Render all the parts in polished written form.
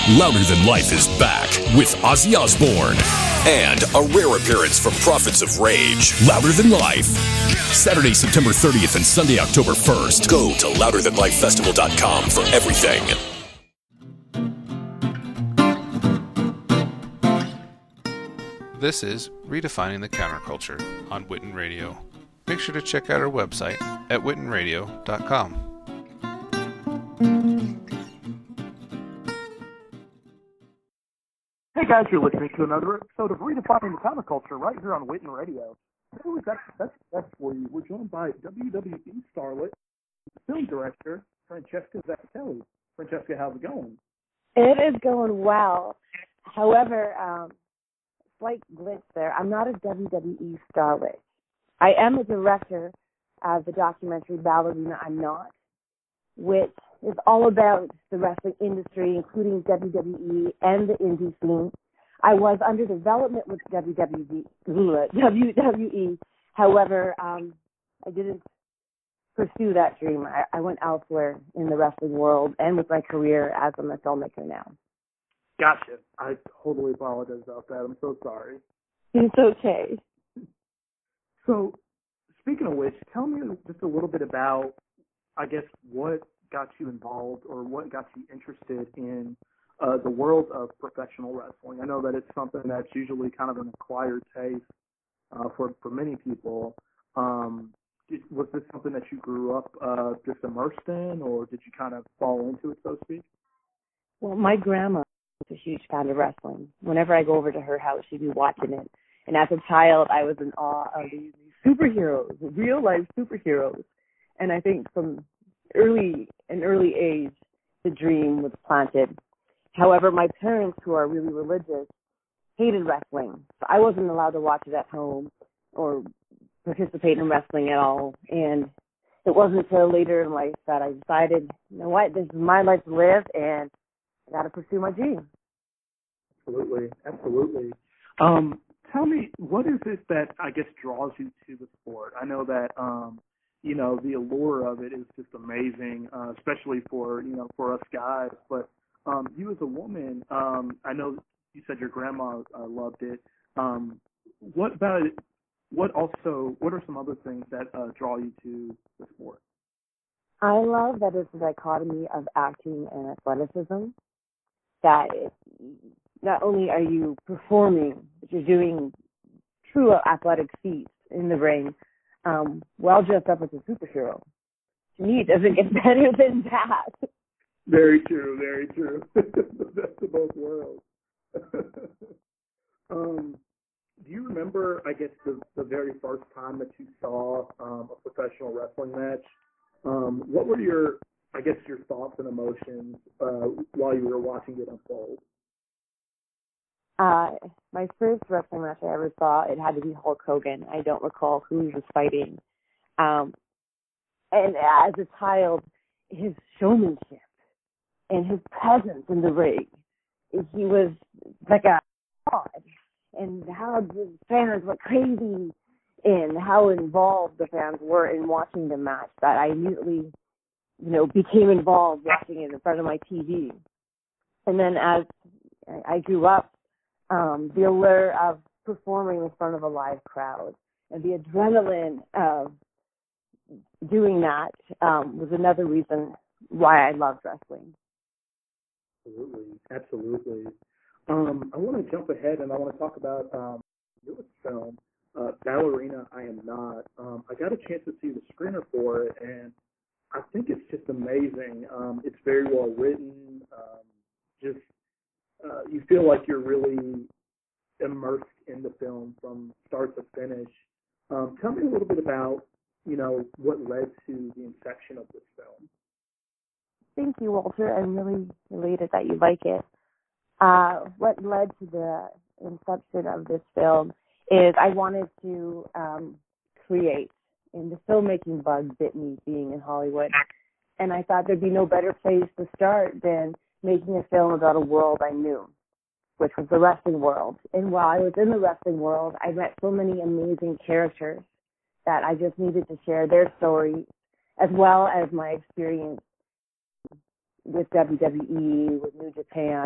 Louder Than Life is back with Ozzy Osbourne. And a rare appearance from Prophets of Rage. Louder Than Life. Saturday, September 30th and Sunday, October 1st. Go to louderthanlifefestival.com for everything. This is Redefining the Counterculture on Witten Radio. Make sure to check out our website at wittenradio.com. Hey guys, you're listening to another episode of Redefining the Counterculture right here on Witten Radio. That's for you. We're joined by WWE starlet, film director, Francesca Zappitelli. Francesca, how's it going? It is going well. However, slight glitch there. I'm not a WWE starlet. I am a director of the documentary Ballerina I'm Not, which is all about the wrestling industry, including WWE and the indie scene. I was under development with WWE. However, I didn't pursue that dream. I went elsewhere in the wrestling world and with my career as I'm a filmmaker now. Gotcha. I totally apologize about that. I'm so sorry. It's okay. So, speaking of which, tell me just a little bit about, I guess, what got you involved or what got you interested in the world of professional wrestling. I know that it's something that's usually kind of an acquired taste for many people. Was this something that you grew up just immersed in, or did you kind of fall into it, so to speak? Well, my grandma was a huge fan of wrestling. Whenever I go over to her house, she'd be watching it. And as a child, I was in awe of these superheroes, real-life superheroes. And I think from an early age, the dream was planted. However, my parents, who are really religious, hated wrestling. So I wasn't allowed to watch it at home or participate in wrestling at all. And it wasn't until later in life that I decided, you know what, this is my life to live, and I got to pursue my dream. Absolutely. Tell me, what is it that, I guess, draws you to the sport? I know that, the allure of it is just amazing, especially for us guys. But you as a woman, I know you said your grandma loved it. What about it? What are some other things that draw you to the sport? I love that it's a dichotomy of acting and athleticism. That not only are you performing, but you're doing true athletic feats in the ring, well dressed up as a superhero. To me, it doesn't get better than that. Very true, very true. That's the both worlds. Do you remember, I guess, the very first time that you saw a professional wrestling match? What were your thoughts and emotions while you were watching it unfold? My first wrestling match I ever saw, it had to be Hulk Hogan. I don't recall who he was fighting. And as a child, his showmanship and his presence in the ring, he was like a god. And how the fans went crazy and how involved the fans were in watching the match, that I immediately, became involved watching it in front of my TV. And then as I grew up, the allure of performing in front of a live crowd and the adrenaline of doing that was another reason why I loved wrestling. Absolutely. I want to jump ahead and I want to talk about your film, Ballerina I Am Not. I got a chance to see the screener for it, and I think it's just amazing. It's very well written. You feel like you're really immersed in the film from start to finish. Tell me a little bit about, what led to the inception of this film. Thank you, Walter. I'm really elated that you like it. What led to the inception of this film is I wanted to create, and the filmmaking bug bit me being in Hollywood, and I thought there'd be no better place to start than making a film about a world I knew, which was the wrestling world. And while I was in the wrestling world, I met so many amazing characters that I just needed to share their stories, as well as my experience with WWE, with New Japan,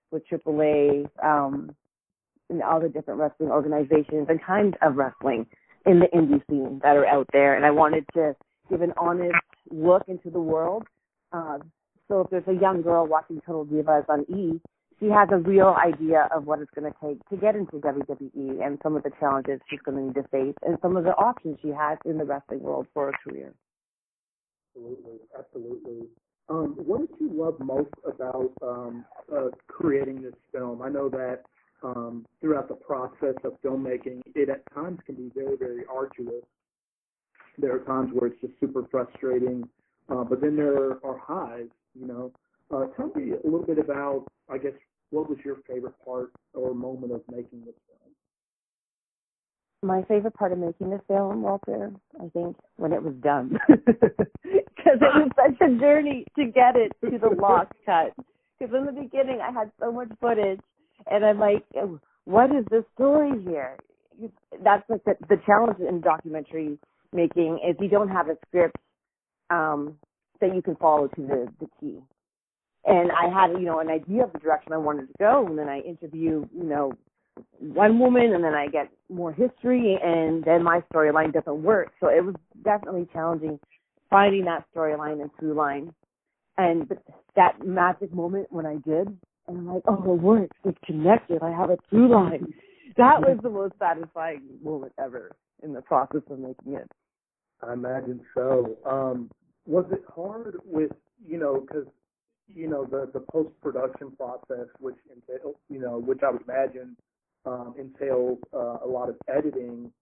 with AAA and all the different wrestling organizations and kinds of wrestling in the indie scene that are out there. And I wanted to give an honest look into the world. So if there's a young girl watching Total Divas on E, she has a real idea of what it's going to take to get into WWE and some of the challenges she's going to need to face and some of the options she has in the wrestling world for a career. Absolutely. What did you love most about creating this film? I know that throughout the process of filmmaking, it at times can be very, very arduous. There are times where it's just super frustrating, but then there are highs, you know. Tell me a little bit about, I guess, what was your favorite part or moment of making this film? My favorite part of making this film, Walter, I think, when it was done. Because it was such a journey to get it to the lost cut. Because in the beginning, I had so much footage, and I'm like, what is the story here? That's like the challenge in documentary making is you don't have a script that you can follow to the T. And I had, you know, an idea of the direction I wanted to go, and then I interview, you know, one woman, and then I get more history, and then my storyline doesn't work. So it was definitely challenging finding that storyline and through line. And that magic moment when I did, and I'm like, oh, it works. It's connected. I have a through line. That was the most satisfying moment ever in the process of making it. I imagine so. Was it hard with, you know, because, you know, the post-production process, which entails, you know, which I would imagine entails a lot of editing,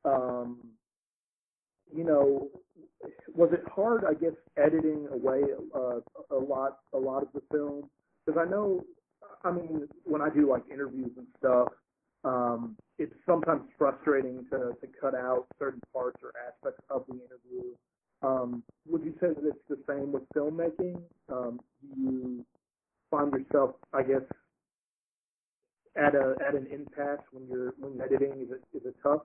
you know, was it hard, I guess, editing away a lot of the film? Because I know, I mean, when I do, like, interviews and stuff, it's sometimes frustrating to cut out certain parts or aspects of the interview. Would you say that it's the same with filmmaking? Do you find yourself, I guess, at an impasse when you're editing? Is it tough?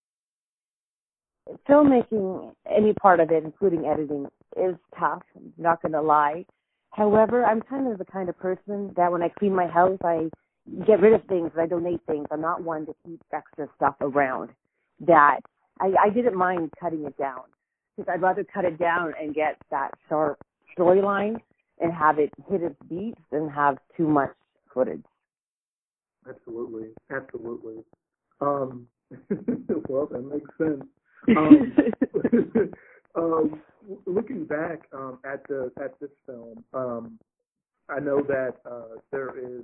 Filmmaking, any part of it, including editing, is tough. I'm not going to lie. However, I'm kind of the kind of person that when I clean my house, I get rid of things, I donate things. I'm not one to keep extra stuff around. That I didn't mind cutting it down. Because I'd rather cut it down and get that sharp storyline and have it hit its beats than have too much footage. Absolutely. Well, that makes sense. Looking back at this film, I know that there is,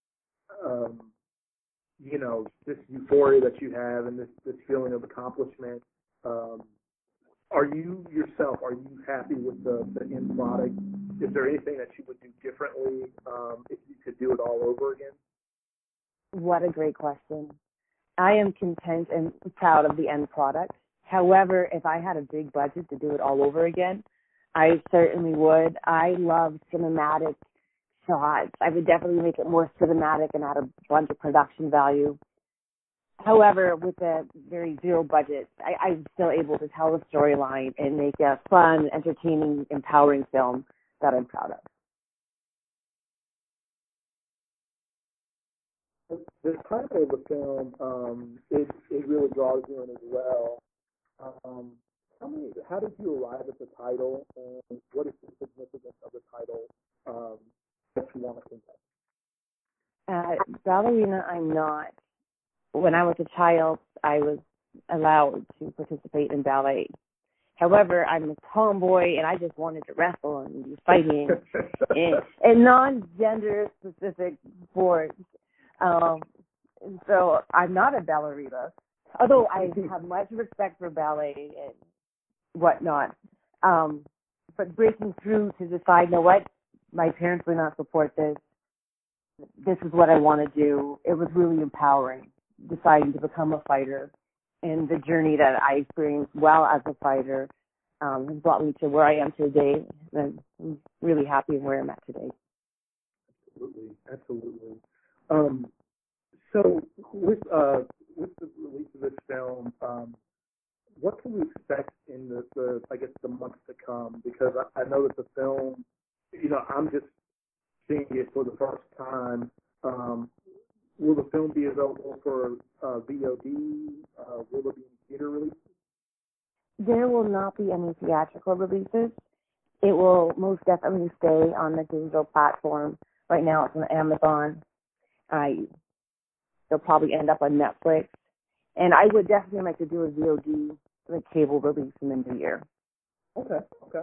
you know, this euphoria that you have and this feeling of accomplishment. Are you happy with the end product? Is there anything that you would do differently if you could do it all over again? What a great question. I am content and proud of the end product. However, if I had a big budget to do it all over again, I certainly would. I love cinematic shots. I would definitely make it more cinematic and add a bunch of production value. However, with a very zero budget, I'm still able to tell a storyline and make a fun, entertaining, empowering film that I'm proud of. The title of the film, it really draws you in as well. Tell me, how did you arrive at the title, and what is the significance of the title that you want to think of? Ballerina, I'm not. When I was a child, I was allowed to participate in ballet. However, I'm a tomboy, and I just wanted to wrestle and be fighting in non-gender specific sports. And so I'm not a ballerina, although I have much respect for ballet and whatnot. But breaking through to decide, you know what, my parents will not support this. This is what I want to do. It was really empowering, deciding to become a fighter. And the journey that I experienced while as a fighter has brought me to where I am today. And I'm really happy where I'm at today. Absolutely. So with the release of this film, what can we expect in the I guess the months to come? Because I know that the film, you know, I'm just seeing it for the first time. Will the film be available for VOD? Will it be in theater release? There will not be any theatrical releases. It will most definitely stay on the digital platform. Right now it's on Amazon. They'll probably end up on Netflix. And I would definitely like to do a VOD, like cable release in the new year. Okay.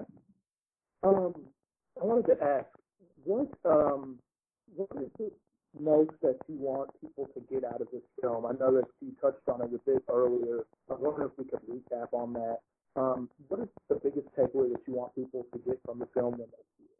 I wanted to ask, what is it most that you want people to get out of this film? I know that you touched on it a bit earlier. I wonder if we could recap on that. What is the biggest takeaway that you want people to get from the film when they see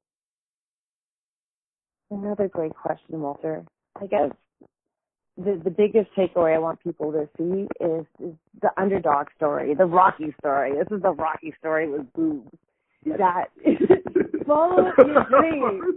it? Another great question, Walter. I guess the biggest takeaway I want people to see is the underdog story, the Rocky story. This is the Rocky story with boobs. Yes. That follow your dreams.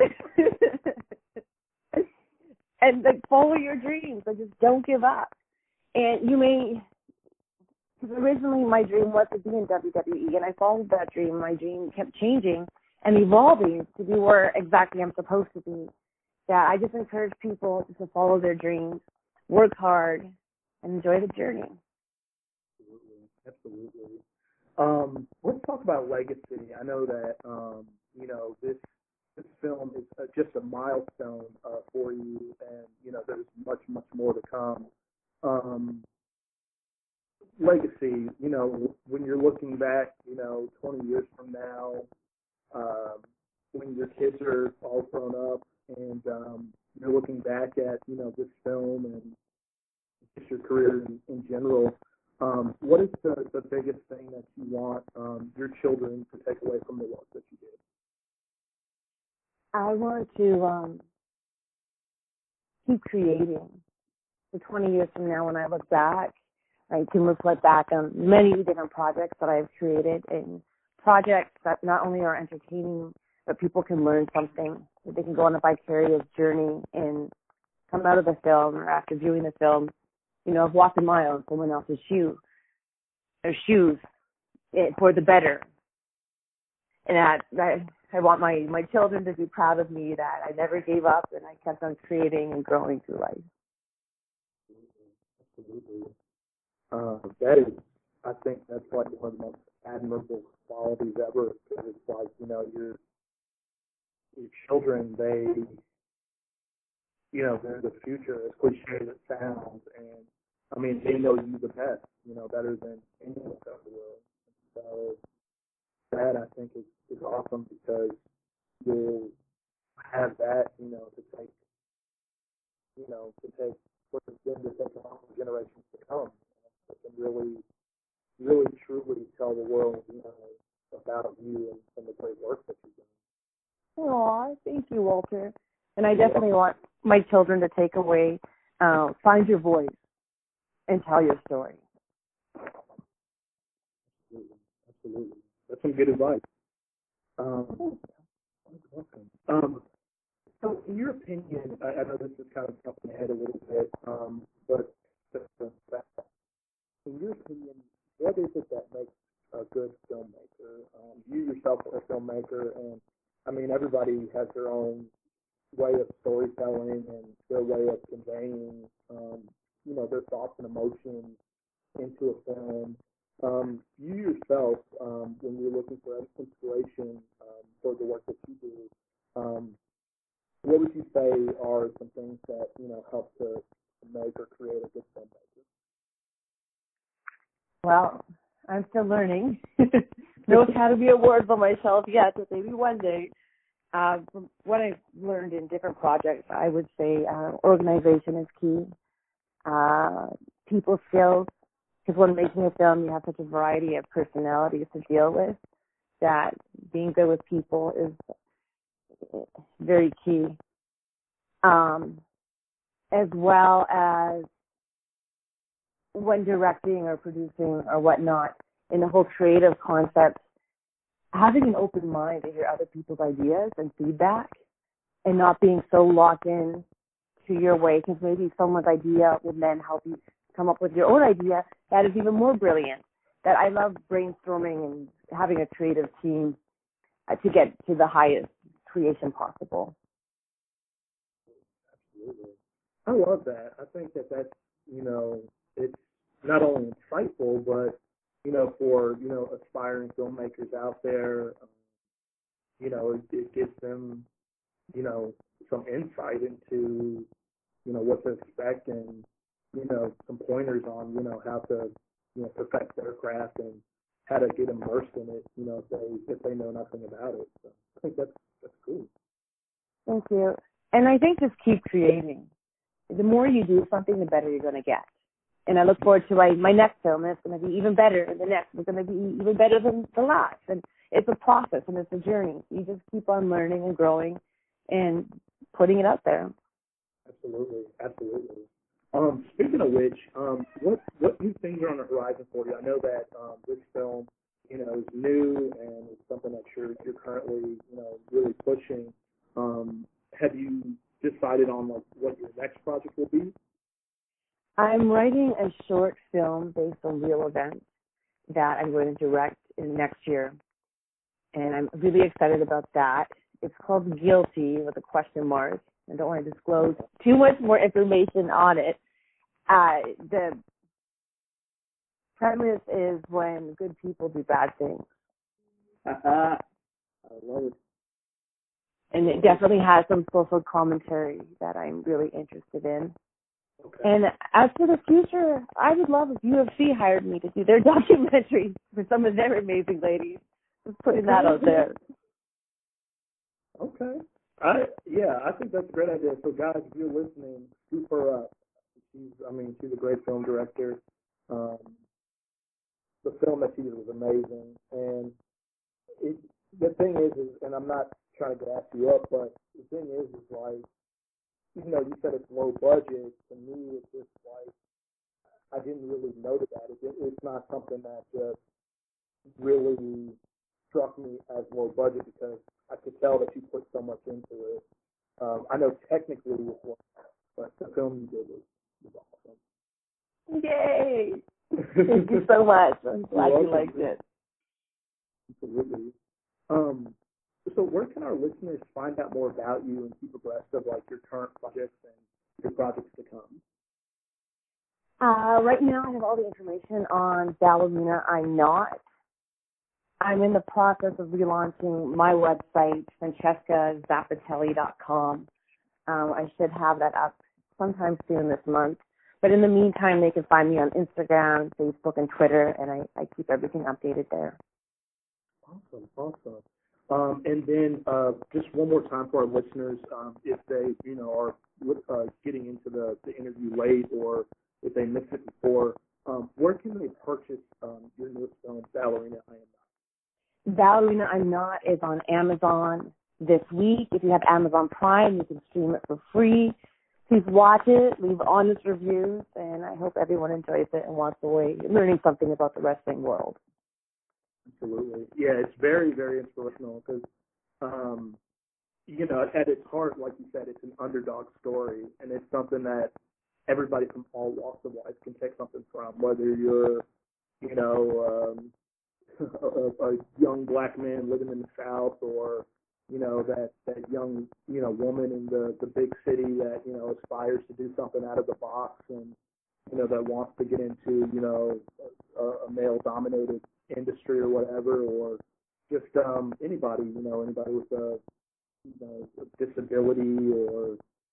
And follow your dreams. Just don't give up. And you may, because originally my dream was to be in WWE, and I followed that dream. My dream kept changing and evolving to be where exactly I'm supposed to be. Yeah, I just encourage people to follow their dreams, work hard, and enjoy the journey. Absolutely. Let's talk about legacy. I know that this film is just a milestone for you, and there's much more to come. Legacy. When you're looking back, 20 years from now, when your kids are all grown up, and you're looking back at this film and just your career in general. What is the biggest thing that you want your children to take away from the work that you did? I want to keep creating. So 20 years from now, when I look back, I can reflect back on many different projects that I've created, and projects that not only are entertaining, but people can learn something. That they can go on a vicarious journey and come out of the film, or after viewing the film, have walked a mile in someone else's shoes for the better. And that I want my children to be proud of me, that I never gave up and I kept on creating and growing through life. Absolutely. That is, I think that's like one of the most admirable qualities ever. Because it's like, your children, they're the future, as cliche as it sounds, and I mean, they know you the best, better than anyone else in the world. So that, I think, is awesome, because you'll have that, to take for them to take on for generations to come. It can really, really, truly tell the world, about you and the great work that you've done. Aw, thank you, Walter. And I definitely want my children to take away, find your voice and tell your story. Absolutely. That's some good advice. So in your opinion, I know this is kind of jumping ahead a little bit, but in your opinion, what is it that makes a good filmmaker? You yourself are a filmmaker, and I mean, everybody has their own way of storytelling and their way of conveying, their thoughts and emotions into a film. You yourself, when you're looking for inspiration for the work that you do, what would you say are some things that, help to make or create a good filmmaker? Well, I'm still learning. No Academy Award for myself yet, but maybe one day. From what I've learned in different projects, I would say organization is key. People skills, because when making a film, you have such a variety of personalities to deal with, that being good with people is very key. As well as when directing or producing or whatnot, in the whole creative concept, having an open mind to hear other people's ideas and feedback, and not being so locked in to your way, because maybe someone's idea will then help you come up with your own idea that is even more brilliant. That I love brainstorming and having a creative team to get to the highest creation possible. Absolutely. I love that. I think that that's, it's not only insightful, but, for, aspiring filmmakers out there, it gives them, some insight into, what to expect and, some pointers on, how to, perfect their craft and how to get immersed in it, if they know nothing about it. So I think that's cool. Thank you. And I think just keep creating. The more you do something, the better you're going to get. And I look forward to my next film, and it's going to be even better, and the next is going to be even better than the last. And it's a process, and it's a journey. You just keep on learning and growing and putting it out there. Absolutely. Speaking of which, what new things are on the horizon for you? I know that this film, is new and it's something that you're currently, really pushing. Have you decided on what your next project will be? I'm writing a short film based on real events that I'm going to direct in next year, and I'm really excited about that. It's called Guilty with a question mark. I don't want to disclose too much more information on it. The premise is when good people do bad things. I love it. And it definitely has some social commentary that I'm really interested in. Okay. And as for the future, I would love if UFC hired me to do their documentary for some of their amazing ladies. Just putting that out there. Okay. I think that's a great idea. So guys, if you're listening, scoop her up. She's a great film director. The film that she did was amazing. And the thing is, and I'm not trying to gas you up, but the thing is like, even though you said it's low budget, to me it's just like, I didn't really notice that. It's not something that just really struck me as low budget because I could tell that you put so much into it. I know technically it was, but the film you did was awesome. Yay! Thank you so much. I'm glad you liked it. Absolutely. So where can our listeners find out more about you and keep abreast of like your current projects and your projects to come? Right now I have all the information on Ballerina I'm Not. I'm in the process of relaunching my website, francescazapatelli.com. I should have that up sometime soon this month. But in the meantime, they can find me on Instagram, Facebook, and Twitter, and I keep everything updated there. Awesome. And then just one more time for our listeners, if they, are getting into the interview late or if they missed it before, where can they purchase your newest film, Ballerina I Am Not? Ballerina I'm Not is on Amazon this week. If you have Amazon Prime, you can stream it for free. Please watch it, leave honest reviews, and I hope everyone enjoys it and walks away learning something about the wrestling world. Absolutely. Yeah, it's very, very inspirational because, at its heart, like you said, it's an underdog story, and it's something that everybody from all walks of life can take something from, whether you're, a young black man living in the South or, that young, woman in the big city that, aspires to do something out of the box and, that wants to get into, a male-dominated industry or whatever, or just anybody, anybody with a disability or,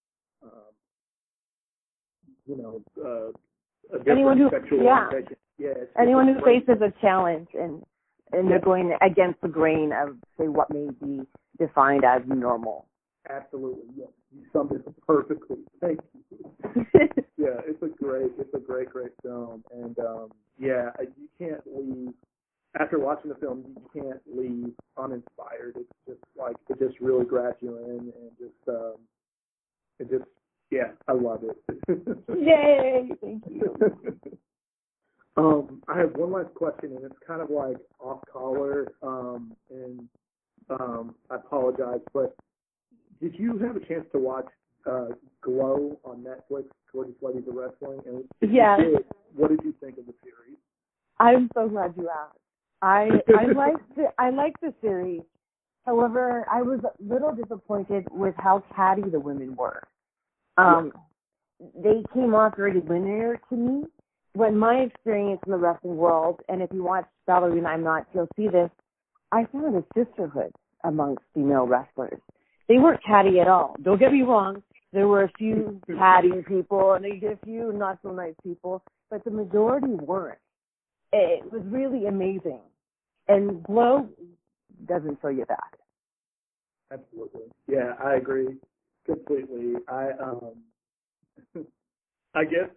a different sexual orientation. Yeah, anyone who faces a challenge and they're going against the grain of, say, what may be defined as normal. Absolutely, yes. You summed it perfectly. Thank you. Yeah, it's a great film, and you can't leave after watching the film. You can't leave uninspired. It's just like it just really grabs you in, and I love it. Yay! Thank you. I have one last question, and it's kind of like off color, and I apologize, but did you have a chance to watch Glow on Netflix, Gorgeous Ladies of Wrestling? And if yes. you did, what did you think of the series? I'm so glad you asked. I liked the series. However, I was a little disappointed with how catty the women were. They came off very linear to me. When my experience in the wrestling world, and if you watch Ballerina I'm Not, you'll see this, I found a sisterhood amongst female wrestlers. They weren't catty at all. Don't get me wrong. There were a few catty people and a few not so nice people, but the majority weren't. It was really amazing. And Glow doesn't show you that. Absolutely. Yeah, I agree completely. I guess,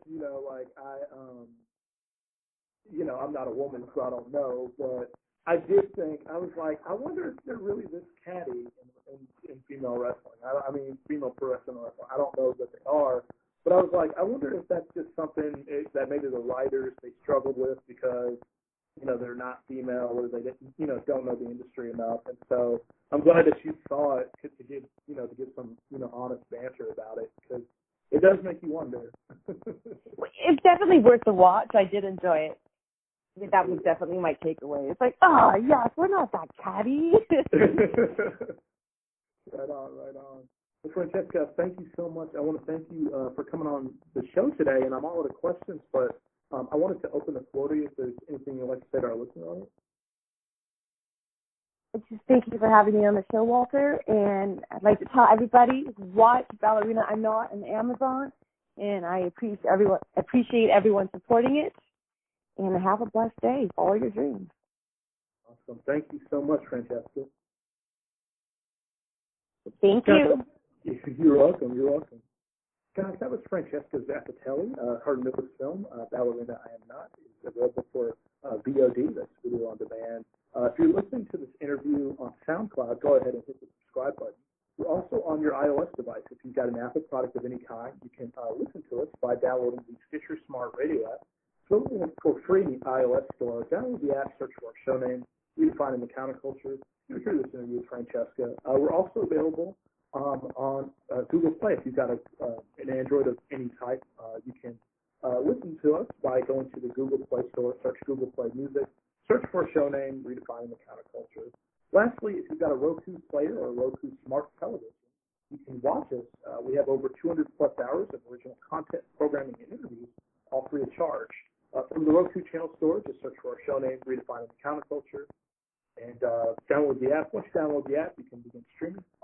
I'm not a woman, so I don't know, but I did think, I was like, I wonder if they're really this catty in female wrestling. Female pro wrestling. I don't know that they are, but I was like, I wonder if that's just something that maybe the writers, they struggled with because, they're not female or they didn't, don't know the industry enough. And so I'm glad that you saw it to get some, honest banter about it, because it does make you wonder. It's definitely worth the watch. I did enjoy it. That was definitely my takeaway. It's like, yes, we're not that catty. Right on. Well, Francesca, thank you so much. I want to thank you for coming on the show today, and I'm all out of questions, but I wanted to open the floor to you if there's anything you'd like to say to our listener on it. Just thank you for having me on the show, Walter, and I'd like to tell everybody, watch Ballerina I'm Not on Amazon, and I appreciate everyone supporting it, and have a blessed day. Follow your dreams. Awesome. Thank you so much, Francesca. Thank you. You're welcome. Guys, that was Francesca Zappatelli. Her newest film, Ballerina I Am Not, is available for VOD, that's video on demand. If you're listening to this interview on SoundCloud, go ahead and hit the subscribe button. We're also on your iOS device. If you've got an Apple product of any kind, you can listen to us by downloading the Stitcher Smart Radio app. So for free in the iOS store. Download the app, search for our show name, Redefining the Counterculture. You'll hear this interview with Francesca. We're also available on Google Play. If you've got an Android of any type, you can listen to us by going to the Google Play Store, search Google Play Music, search for a show name, Redefining the Counterculture. Lastly, if you've got a Roku player or a Roku smart television, you can watch us. We have over 200 plus hours of original content, programming, and interviews, all free of charge. From the Roku channel store, just search for our show name, Redefining the Counterculture, and download the app. Once you download the app, you can begin streaming.